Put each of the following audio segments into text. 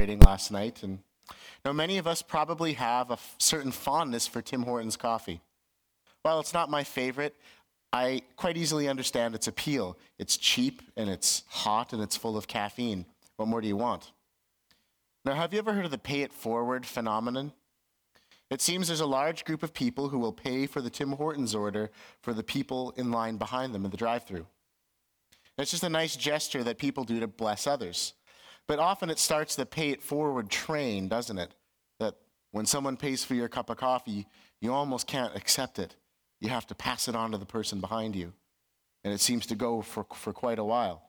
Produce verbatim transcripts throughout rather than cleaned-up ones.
celebrating last night. And now many of us probably have a f- certain fondness for Tim Hortons coffee. While it's not my favorite, I quite easily understand its appeal. It's cheap and it's hot and it's full of caffeine. What more do you want? Now, have you ever heard of the pay it forward phenomenon? It seems there's a large group of people who will pay for the Tim Hortons order for the people in line behind them in the drive-thru. It's just a nice gesture that people do to bless others. But often it starts the pay it forward train, doesn't it? That when someone pays for your cup of coffee, you almost can't accept it. You have to pass it on to the person behind you. And it seems to go for, for quite a while.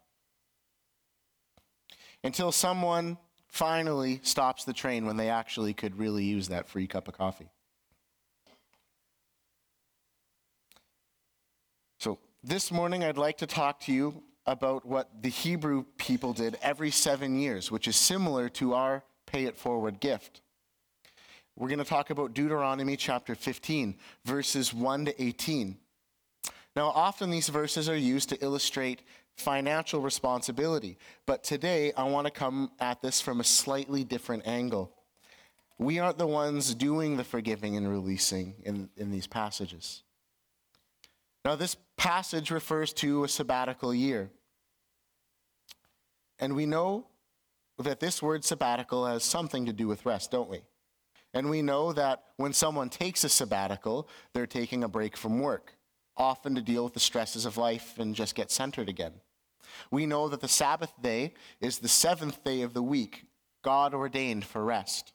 Until someone finally stops the train when they actually could really use that free cup of coffee. So this morning I'd like to talk to you about what the Hebrew people did every seven years, which is similar to our pay it forward gift. We're going to talk about Deuteronomy chapter fifteen, verses one to eighteen. Now, often these verses are used to illustrate financial responsibility, but today I want to come at this from a slightly different angle. We aren't the ones doing the forgiving and releasing in, in these passages. Now, this passage refers to a sabbatical year. And we know that this word sabbatical has something to do with rest, don't we? And we know that when someone takes a sabbatical, they're taking a break from work, often to deal with the stresses of life and just get centered again. We know that the Sabbath day is the seventh day of the week, God ordained for rest.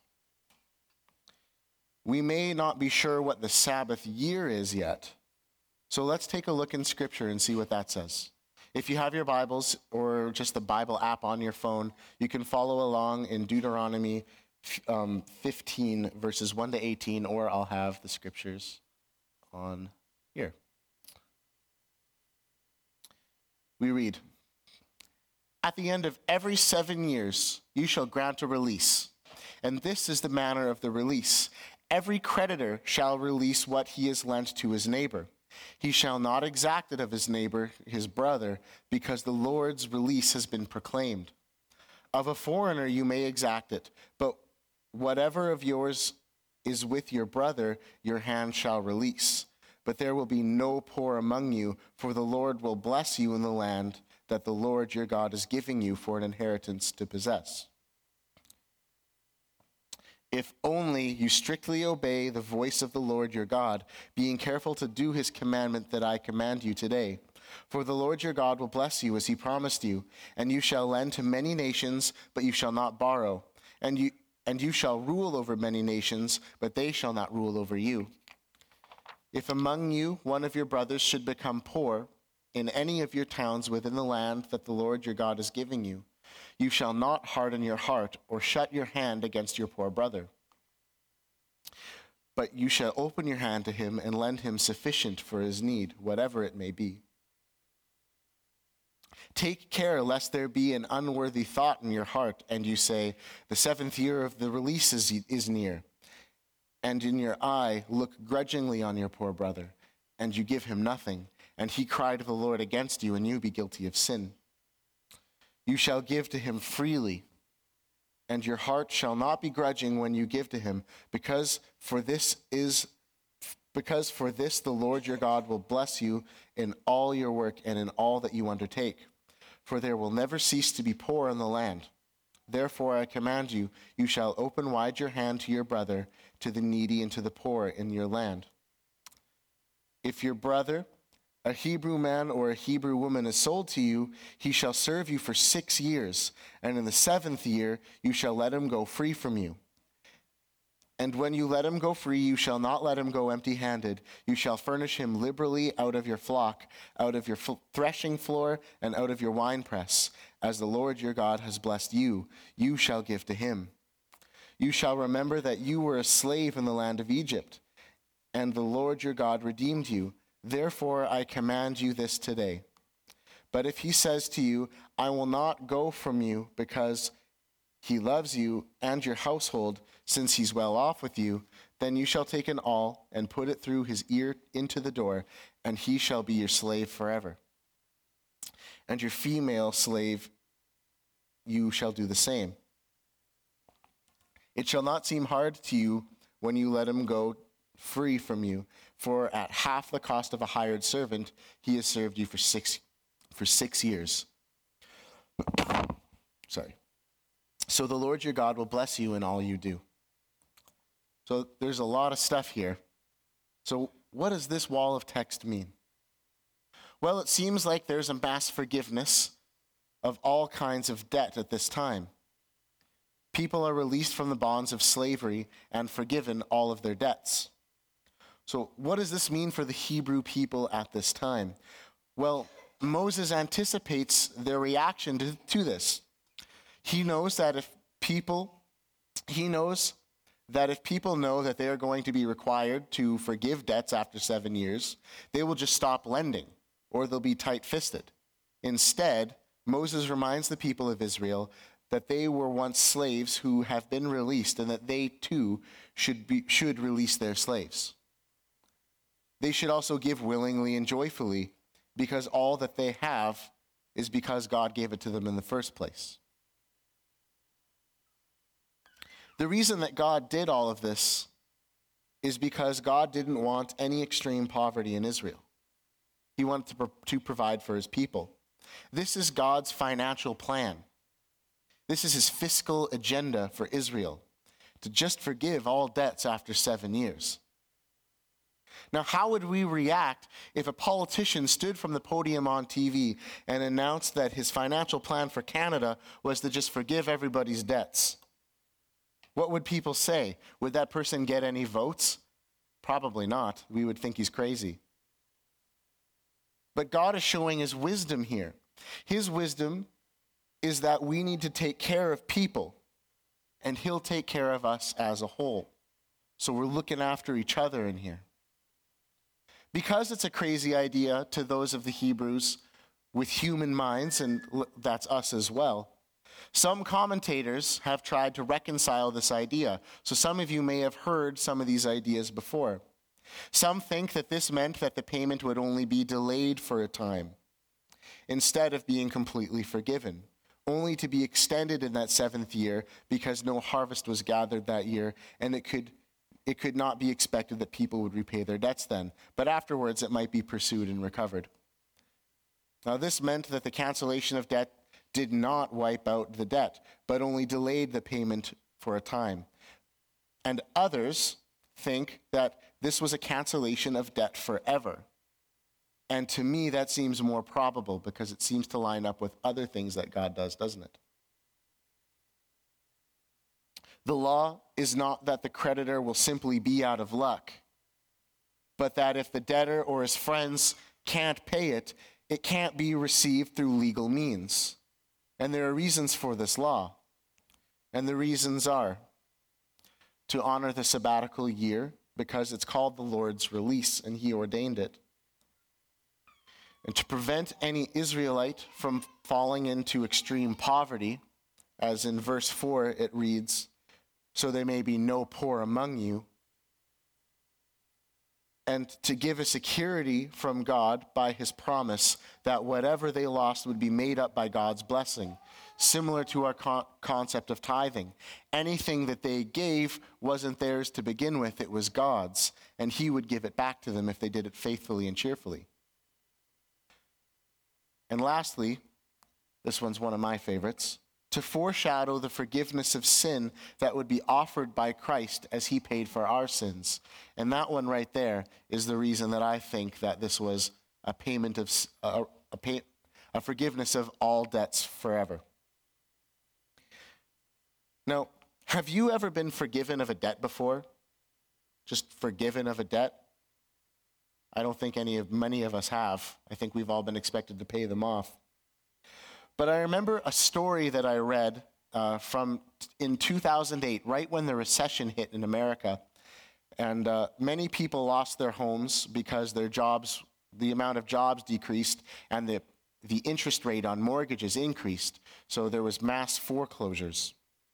We may not be sure what the Sabbath year is yet, so let's take a look in Scripture and see what that says. If you have your Bibles or just the Bible app on your phone, you can follow along in Deuteronomy um, fifteen, verses one to eighteen, or I'll have the Scriptures on here. We read, "At the end of every seven years, you shall grant a release. And this is the manner of the release. Every creditor shall release what he has lent to his neighbor. He shall not exact it of his neighbor, his brother, because the Lord's release has been proclaimed. Of a foreigner you may exact it, but whatever of yours is with your brother, your hand shall release. But there will be no poor among you, for the Lord will bless you in the land that the Lord your God is giving you for an inheritance to possess. If only you strictly obey the voice of the Lord your God, being careful to do his commandment that I command you today. For the Lord your God will bless you as he promised you, and you shall lend to many nations, but you shall not borrow. And you, and you shall rule over many nations, but they shall not rule over you. If among you one of your brothers should become poor in any of your towns within the land that the Lord your God is giving you, you shall not harden your heart or shut your hand against your poor brother. But you shall open your hand to him and lend him sufficient for his need, whatever it may be. Take care lest there be an unworthy thought in your heart, and you say, the seventh year of the release is, is near. And in your eye look grudgingly on your poor brother, and you give him nothing, and he cry to the Lord against you, and you be guilty of sin. You shall give to him freely, and your heart shall not be grudging when you give to him, because for this is because for this the Lord your God will bless you in all your work and in all that you undertake. For there will never cease to be poor in the land. Therefore I command you, you shall open wide your hand to your brother, to the needy and to the poor in your land. If your brother, a Hebrew man or a Hebrew woman, is sold to you, he shall serve you for six years, and in the seventh year you shall let him go free from you. And when you let him go free, you shall not let him go empty-handed. You shall furnish him liberally out of your flock, out of your threshing floor, and out of your winepress. As the Lord your God has blessed you, you shall give to him. You shall remember that you were a slave in the land of Egypt, and the Lord your God redeemed you. Therefore I command you this today. But if he says to you, I will not go from you because he loves you and your household, since he's well off with you, then you shall take an awl and put it through his ear into the door, and he shall be your slave forever. And your female slave, you shall do the same. It shall not seem hard to you when you let him go free from you, for at half the cost of a hired servant, he has served you for six, for six years. Sorry. So the Lord your God will bless you in all you do. So there's a lot of stuff here. So what does this wall of text mean? Well, it seems like there's a mass forgiveness of all kinds of debt at this time. People are released from the bonds of slavery and forgiven all of their debts. So what does this mean for the Hebrew people at this time? Well, Moses anticipates their reaction to, to this. He knows that if people, he knows that if people know that they are going to be required to forgive debts after seven years, they will just stop lending, or they'll be tight-fisted. Instead, Moses reminds the people of Israel that they were once slaves who have been released, and that they too should be should release their slaves. They should also give willingly and joyfully, because all that they have is because God gave it to them in the first place. The reason that God did all of this is because God didn't want any extreme poverty in Israel. He wanted to, pro- to provide for his people. This is God's financial plan. This is his fiscal agenda for Israel, to just forgive all debts after seven years. Now, how would we react if a politician stood from the podium on T V and announced that his financial plan for Canada was to just forgive everybody's debts? What would people say? Would that person get any votes? Probably not. We would think he's crazy. But God is showing his wisdom here. His wisdom is that we need to take care of people, and he'll take care of us as a whole. So we're looking after each other in here. Because it's a crazy idea to those of the Hebrews with human minds, and that's us as well, some commentators have tried to reconcile this idea. So some of you may have heard some of these ideas before. Some think that this meant that the payment would only be delayed for a time, instead of being completely forgiven, only to be extended in that seventh year because no harvest was gathered that year, and it could it could not be expected that people would repay their debts then. But afterwards, it might be pursued and recovered. Now, this meant that the cancellation of debt did not wipe out the debt, but only delayed the payment for a time. And others think that this was a cancellation of debt forever. And to me, that seems more probable because it seems to line up with other things that God does, doesn't it? The law is not that the creditor will simply be out of luck, but that if the debtor or his friends can't pay it, it can't be received through legal means. And there are reasons for this law. And the reasons are to honor the sabbatical year, because it's called the Lord's release, and he ordained it. And to prevent any Israelite from falling into extreme poverty, as in verse four it reads, so there may be no poor among you. And to give a security from God by his promise that whatever they lost would be made up by God's blessing, similar to our con- concept of tithing. Anything that they gave wasn't theirs to begin with, it was God's, and he would give it back to them if they did it faithfully and cheerfully. And lastly, this one's one of my favorites, to foreshadow the forgiveness of sin that would be offered by Christ as he paid for our sins. And that one right there is the reason that I think that this was a payment of a, a, pay, a forgiveness of all debts forever. Now, have you ever been forgiven of a debt before? Just forgiven of a debt? I don't think any of many of us have. I think we've all been expected to pay them off. But I remember a story that I read uh, from in two thousand eight, right when the recession hit in America. And uh, many people lost their homes because their jobs, the amount of jobs decreased, and the, the interest rate on mortgages increased. So there was mass foreclosures.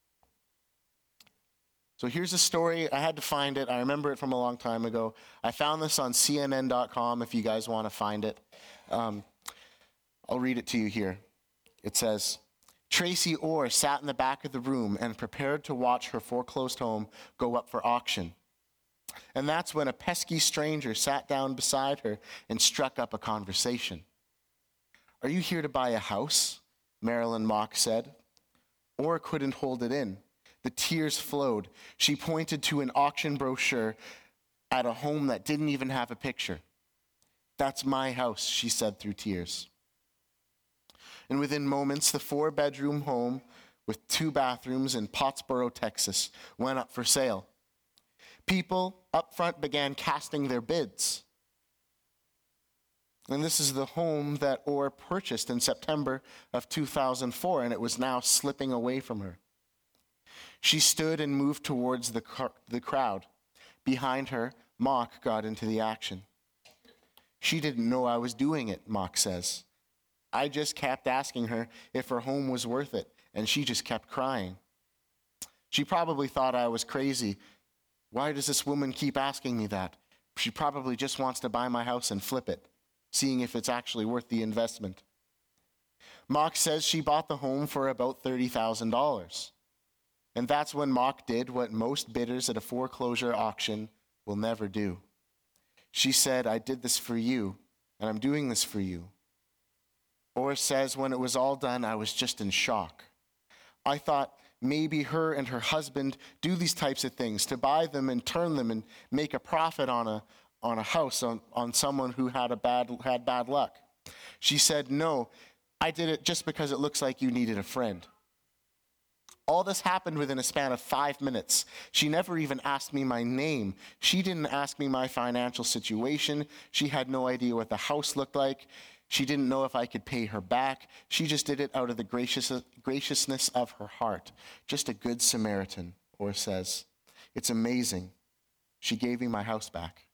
So here's a story. I had to find it. I remember it from a long time ago. I found this on C N N dot com if you guys want to find it. Um, I'll read it to you here. It says, Tracy Orr sat in the back of the room and prepared to watch her foreclosed home go up for auction. And that's when a pesky stranger sat down beside her and struck up a conversation. "Are you here to buy a house?" Marilyn Mock said. Orr couldn't hold it in. The tears flowed. She pointed to an auction brochure at a home that didn't even have a picture. "That's my house," she said through tears. And within moments, the four-bedroom home with two bathrooms in Pottsboro, Texas, went up for sale. People up front began casting their bids. And this is the home that Orr purchased in September of two thousand four, and it was now slipping away from her. She stood and moved towards the, car- the crowd. Behind her, Mock got into the action. "She didn't know I was doing it," Mock says. "I just kept asking her if her home was worth it, and she just kept crying. She probably thought I was crazy. Why does this woman keep asking me that? She probably just wants to buy my house and flip it, seeing if it's actually worth the investment." Mock says she bought the home for about thirty thousand dollars. And that's when Mock did what most bidders at a foreclosure auction will never do. She said, "I did this for you, and I'm doing this for you." Orr says, "When it was all done, I was just in shock. I thought maybe her and her husband do these types of things to buy them and turn them and make a profit on a on a house on, on someone who had a bad had bad luck." She said, "No, I did it just because it looks like you needed a friend." All this happened within a span of five minutes. She never even asked me my name. She didn't ask me my financial situation. She had no idea what the house looked like. She didn't know if I could pay her back. She just did it out of the gracious, graciousness of her heart. Just a good Samaritan, Orr says. "It's amazing. She gave me my house back."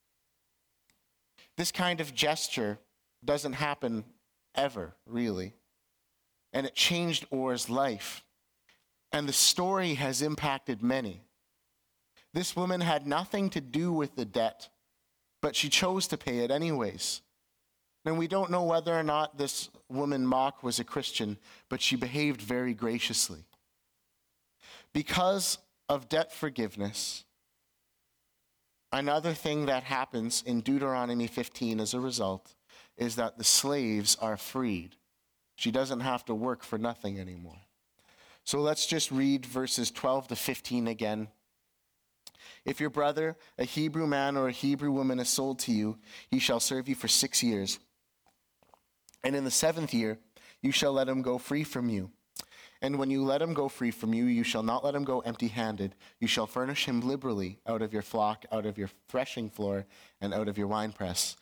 This kind of gesture doesn't happen ever, really. And it changed Orr's life. And the story has impacted many. This woman had nothing to do with the debt, but she chose to pay it anyways. And we don't know whether or not this woman, Mock, was a Christian, but she behaved very graciously. Because of debt forgiveness, another thing that happens in Deuteronomy fifteen as a result is that the slaves are freed. She doesn't have to work for nothing anymore. So let's just read verses twelve to fifteen again. "If your brother, a Hebrew man or a Hebrew woman, is sold to you, he shall serve you for six years. And in the seventh year, you shall let him go free from you. And when you let him go free from you, you shall not let him go empty-handed. You shall furnish him liberally out of your flock, out of your threshing floor, and out of your winepress.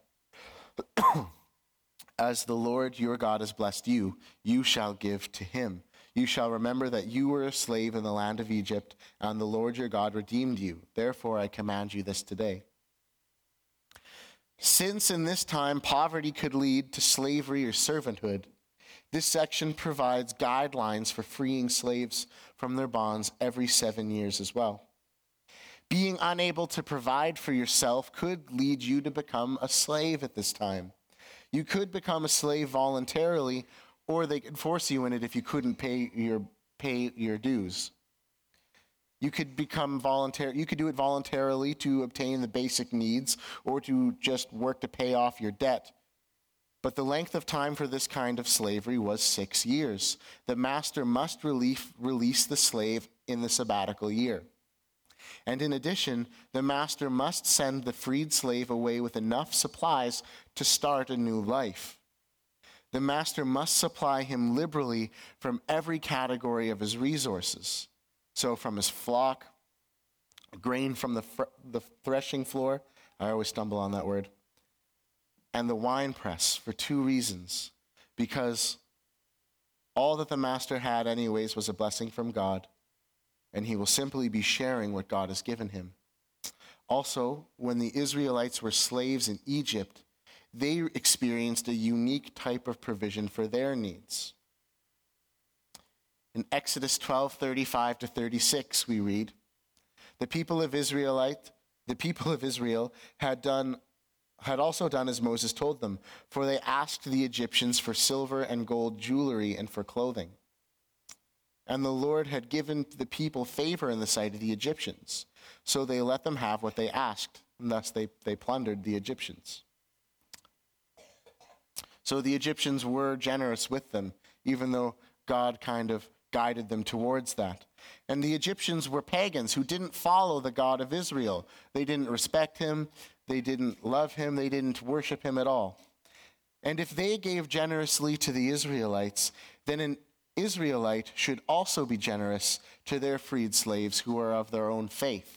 As the Lord your God has blessed you, you shall give to him. You shall remember that you were a slave in the land of Egypt, and the Lord your God redeemed you. Therefore I command you this today." Since in this time poverty could lead to slavery or servanthood, this section provides guidelines for freeing slaves from their bonds every seven years as well. Being unable to provide for yourself could lead you to become a slave at this time. You could become a slave voluntarily, or they could force you in it if you couldn't pay your pay your dues. You could become voluntary. You could do it voluntarily to obtain the basic needs, or to just work to pay off your debt. But the length of time for this kind of slavery was six years. The master must relief, release the slave in the sabbatical year. And in addition, the master must send the freed slave away with enough supplies to start a new life. The master must supply him liberally from every category of his resources. So from his flock, grain from the, fr- the threshing floor, I always stumble on that word, and the winepress for two reasons. Because all that the master had anyways was a blessing from God, and he will simply be sharing what God has given him. Also, when the Israelites were slaves in Egypt, they experienced a unique type of provision for their needs. In Exodus twelve, thirty-five to thirty-six, we read, The people of Israelite, the people of Israel had done had also done as Moses told them, for they asked the Egyptians for silver and gold jewelry and for clothing. and the Lord had given the people favor in the sight of the Egyptians. So they let them have what they asked, and thus they, they plundered the Egyptians. So the Egyptians were generous with them, even though God kind of guided them towards that. And the Egyptians were pagans who didn't follow the God of Israel. They didn't respect him, they didn't love him, they didn't worship him at all. And if they gave generously to the Israelites, then an Israelite should also be generous to their freed slaves who are of their own faith.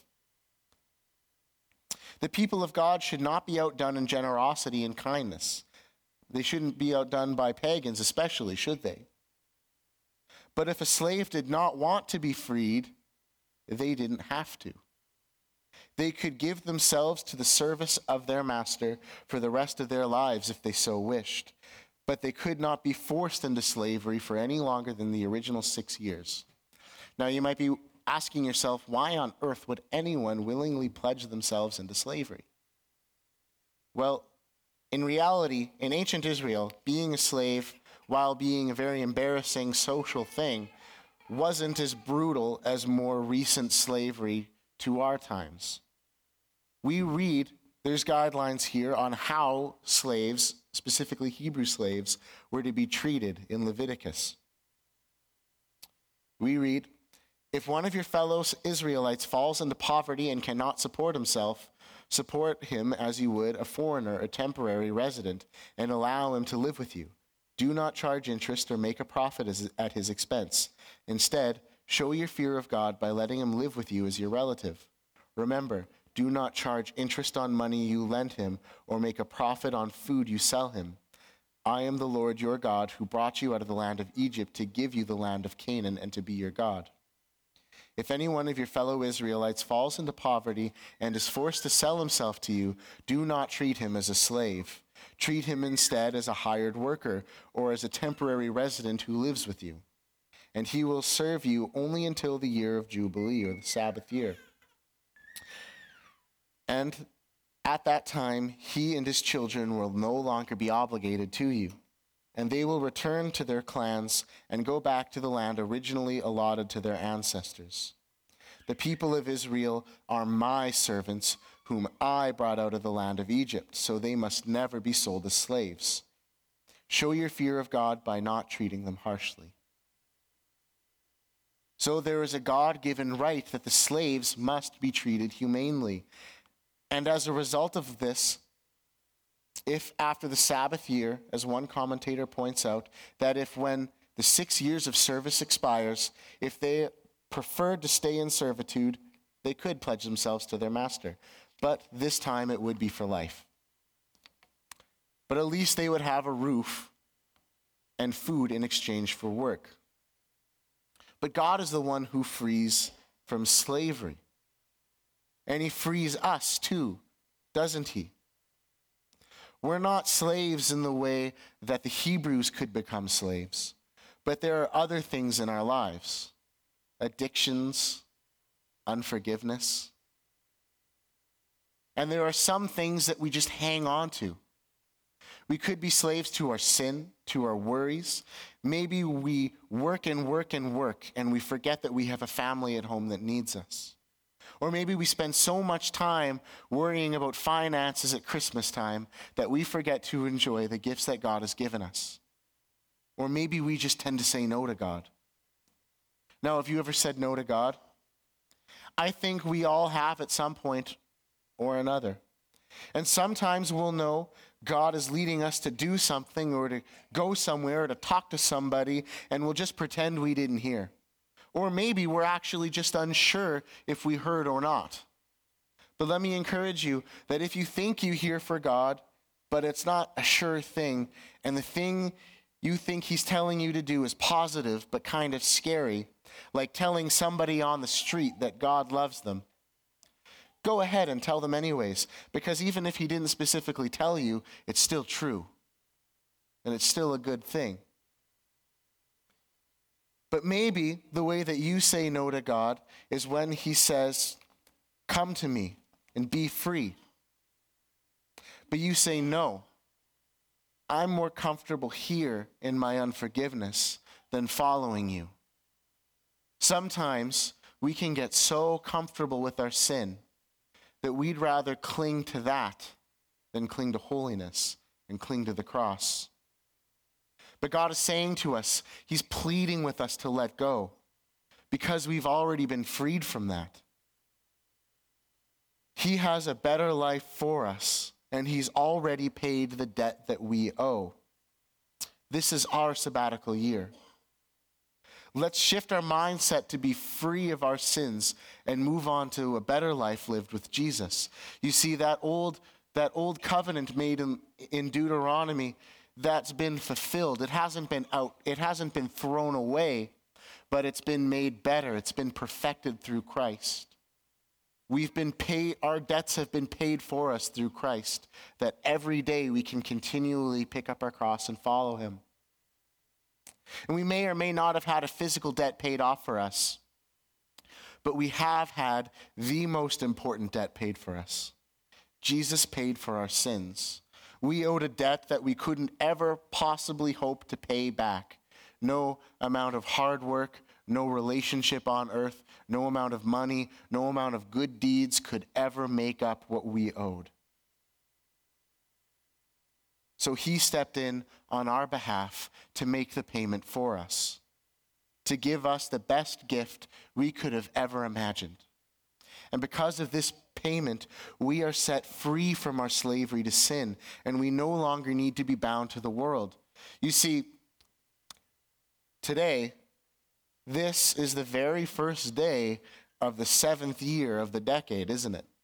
The people of God should not be outdone in generosity and kindness. They shouldn't be outdone by pagans especially, should they? But if a slave did not want to be freed, they didn't have to. They could give themselves to the service of their master for the rest of their lives if they so wished, but they could not be forced into slavery for any longer than the original six years. Now you might be asking yourself, why on earth would anyone willingly pledge themselves into slavery? Well, in reality, in ancient Israel, being a slave, while being a very embarrassing social thing, wasn't as brutal as more recent slavery to our times. We read, there's guidelines here on how slaves, specifically Hebrew slaves, were to be treated in Leviticus. We read, if one of your fellow Israelites falls into poverty and cannot support himself, support him as you would a foreigner, a temporary resident, and allow him to live with you. Do not charge interest or make a profit as, at his expense. Instead, show your fear of God by letting him live with you as your relative. Remember, do not charge interest on money you lend him or make a profit on food you sell him. I am the Lord your God who brought you out of the land of Egypt to give you the land of Canaan and to be your God. If any one of your fellow Israelites falls into poverty and is forced to sell himself to you, do not treat him as a slave. Treat him instead as a hired worker or as a temporary resident who lives with you. And he will serve you only until the year of Jubilee or the Sabbath year. And at that time, he and his children will no longer be obligated to you, and they will return to their clans and go back to the land originally allotted to their ancestors. The people of Israel are my servants, whom I brought out of the land of Egypt, so they must never be sold as slaves. Show your fear of God by not treating them harshly. So there is a God-given right that the slaves must be treated humanely. And as a result of this, if after the Sabbath year, as one commentator points out, that if when the six years of service expires, if they preferred to stay in servitude, they could pledge themselves to their master. But this time it would be for life. But at least they would have a roof and food in exchange for work. But God is the one who frees from slavery. And he frees us too, doesn't he? We're not slaves in the way that the Hebrews could become slaves, but there are other things in our lives. Addictions, unforgiveness. And there are some things that we just hang on to. We could be slaves to our sin, to our worries. Maybe we work and work and work, and we forget that we have a family at home that needs us. Or maybe we spend so much time worrying about finances at Christmas time that we forget to enjoy the gifts that God has given us. Or maybe we just tend to say no to God. Now, have you ever said no to God? I think we all have at some point or another. And sometimes we'll know God is leading us to do something or to go somewhere or to talk to somebody, and we'll just pretend we didn't hear. Or maybe we're actually just unsure if we heard or not. But let me encourage you that if you think you hear for God, but it's not a sure thing, and the thing you think he's telling you to do is positive but kind of scary, like telling somebody on the street that God loves them, go ahead and tell them anyways, because even if he didn't specifically tell you, it's still true, and it's still a good thing. But maybe the way that you say no to God is when he says, come to me and be free. But you say, no, I'm more comfortable here in my unforgiveness than following you. Sometimes we can get so comfortable with our sin that we'd rather cling to that than cling to holiness and cling to the cross. But God is saying to us, he's pleading with us to let go because we've already been freed from that. He has a better life for us, and he's already paid the debt that we owe. This is our sabbatical year. Let's shift our mindset to be free of our sins and move on to a better life lived with Jesus. You see, that old, that old covenant made in, in Deuteronomy, that's been fulfilled. It hasn't been out, it hasn't been thrown away, but it's been made better. It's been perfected through Christ. We've been paid, our debts have been paid for us through Christ, that every day we can continually pick up our cross and follow him. And we may or may not have had a physical debt paid off for us, but we have had the most important debt paid for us. Jesus paid for our sins. We owed a debt that we couldn't ever possibly hope to pay back. No amount of hard work, no relationship on earth, no amount of money, no amount of good deeds could ever make up what we owed. So he stepped in on our behalf to make the payment for us, to give us the best gift we could have ever imagined. And because of this payment, we are set free from our slavery to sin, and we no longer need to be bound to the world. You see, today, this is the very first day of the seventh year of the decade, isn't it?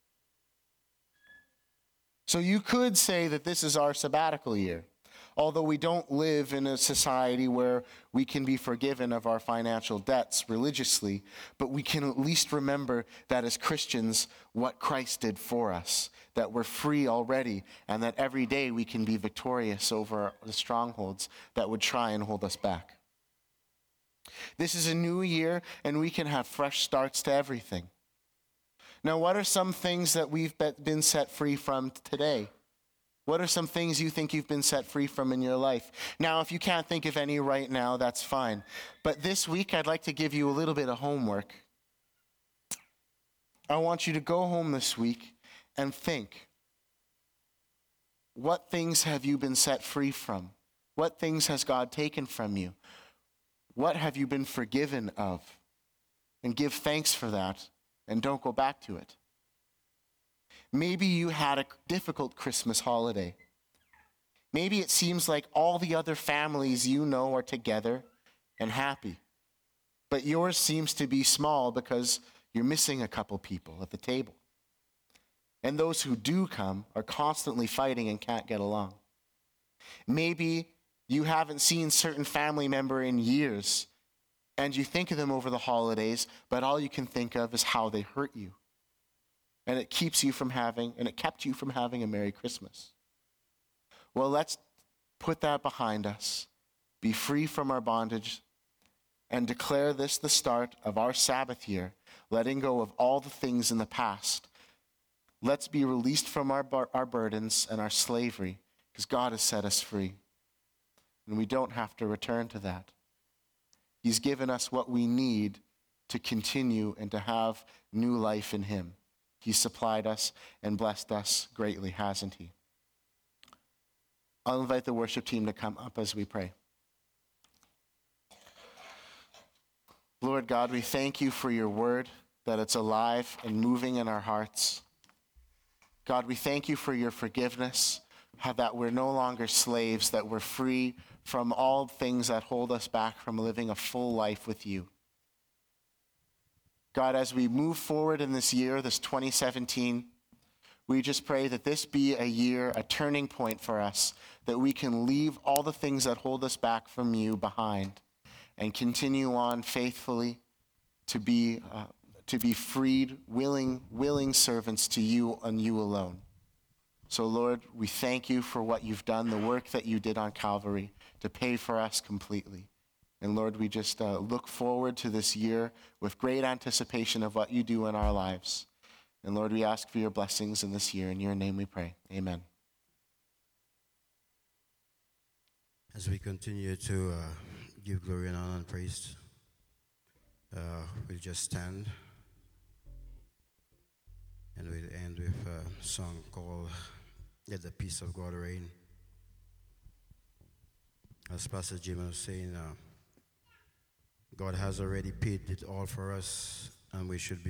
So you could say that this is our sabbatical year, although we don't live in a society where we can be forgiven of our financial debts religiously, but we can at least remember that as Christians, what Christ did for us, that we're free already, and that every day we can be victorious over the strongholds that would try and hold us back. This is a new year, and we can have fresh starts to everything. Now, what are some things that we've been set free from today? What are some things you think you've been set free from in your life? Now, if you can't think of any right now, that's fine. But this week, I'd like to give you a little bit of homework. I want you to go home this week and think, what things have you been set free from? What things has God taken from you? What have you been forgiven of? And give thanks for that, and don't go back to it. Maybe you had a difficult Christmas holiday. Maybe it seems like all the other families you know are together and happy, but yours seems to be small because you're missing a couple people at the table. And those who do come are constantly fighting and can't get along. Maybe you haven't seen certain family member in years, and you think of them over the holidays, but all you can think of is how they hurt you. And it keeps you from having, and it kept you from having a Merry Christmas. Well, let's put that behind us, be free from our bondage, and declare this the start of our Sabbath year, letting go of all the things in the past. Let's be released from our, our burdens and our slavery, because God has set us free. And we don't have to return to that. He's given us what we need to continue and to have new life in him. He's supplied us and blessed us greatly, hasn't he? I'll invite the worship team to come up as we pray. Lord God, we thank you for your word, that it's alive and moving in our hearts. God, we thank you for your forgiveness, how that we're no longer slaves, that we're free from all things that hold us back from living a full life with you. God, as we move forward in this year, this twenty seventeen, we just pray that this be a year, a turning point for us, that we can leave all the things that hold us back from you behind and continue on faithfully to be uh, to be freed, willing, willing servants to you and you alone. So, Lord, we thank you for what you've done, the work that you did on Calvary to pay for us completely. And Lord, we just uh, look forward to this year with great anticipation of what you do in our lives. And Lord, we ask for your blessings in this year. In your name we pray. Amen. As we continue to uh, give glory and honor and praise, uh, just stand and we'll end with a song called Let the Peace of God Reign. As Pastor Jim was saying, uh, God has already paid it all for us, and we should be